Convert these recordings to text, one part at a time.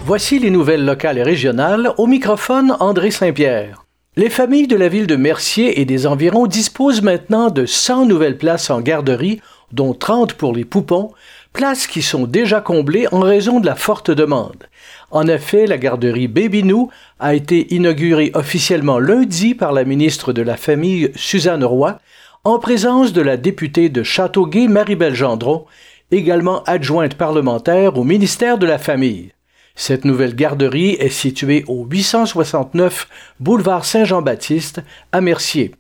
Voici les nouvelles locales et régionales. Au microphone, André Saint-Pierre. Les familles de la ville de Mercier et des environs disposent maintenant de 100 nouvelles places en garderie, dont 30 pour les poupons, places qui sont déjà comblées en raison de la forte demande. En effet, la garderie Baby-Nou a été inaugurée officiellement lundi par la ministre de la Famille, Suzanne Roy, en présence de la députée de Châteauguay, Marie-Belle Gendron, également adjointe parlementaire au ministère de la Famille. Cette nouvelle garderie est située au 869 boulevard Saint-Jean-Baptiste, à Mercier.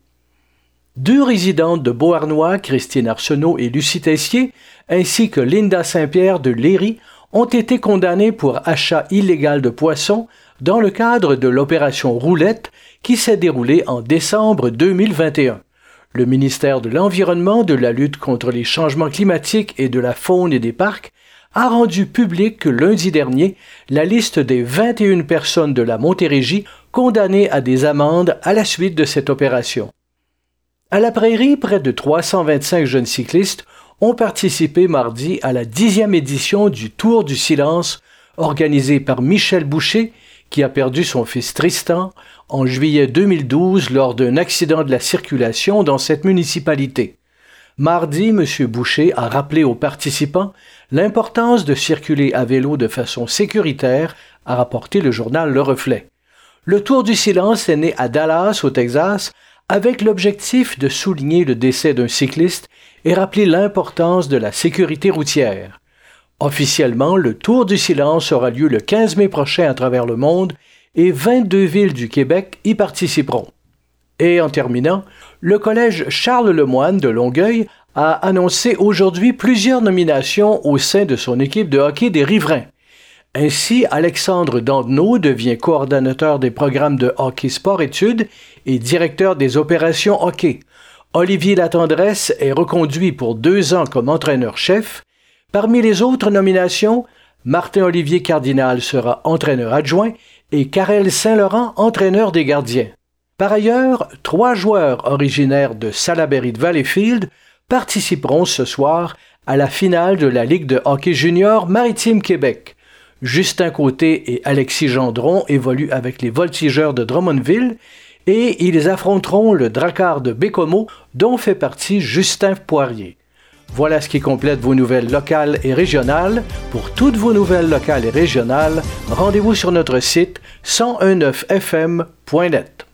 2 résidentes de Beauharnois, Christine Arsenault et Lucie Tessier, ainsi que Linda Saint-Pierre de Léry, ont été condamnées pour achat illégal de poissons dans le cadre de l'opération Roulette qui s'est déroulée en décembre 2021. Le ministère de l'Environnement, de la lutte contre les changements climatiques et de la faune et des parcs a rendu public lundi dernier la liste des 21 personnes de la Montérégie condamnées à des amendes à la suite de cette opération. À la Prairie, près de 325 jeunes cyclistes ont participé mardi à la 10e édition du Tour du Silence organisé par Michel Boucher, qui a perdu son fils Tristan en juillet 2012 lors d'un accident de la circulation dans cette municipalité. Mardi, M. Boucher a rappelé aux participants l'importance de circuler à vélo de façon sécuritaire, a rapporté le journal Le Reflet. Le Tour du Silence est né à Dallas, au Texas, avec l'objectif de souligner le décès d'un cycliste et rappeler l'importance de la sécurité routière. Officiellement, le Tour du Silence aura lieu le 15 mai prochain à travers le monde et 22 villes du Québec y participeront. Et en terminant, le collège Charles Lemoine de Longueuil a annoncé aujourd'hui plusieurs nominations au sein de son équipe de hockey des Riverains. Ainsi, Alexandre Dandenot devient coordonnateur des programmes de hockey sport-études et directeur des opérations hockey. Olivier Latendresse est reconduit pour 2 ans comme entraîneur-chef. Parmi les autres nominations, Martin-Olivier Cardinal sera entraîneur adjoint et Karel Saint-Laurent entraîneur des gardiens. Par ailleurs, 3 joueurs originaires de Salaberry de Valleyfield participeront ce soir à la finale de la Ligue de hockey junior Maritime Québec. Justin Côté et Alexis Gendron évoluent avec les Voltigeurs de Drummondville et ils affronteront le Drakkar de Bécomo dont fait partie Justin Poirier. Voilà ce qui complète vos nouvelles locales et régionales. Pour toutes vos nouvelles locales et régionales, rendez-vous sur notre site 1019fm.net.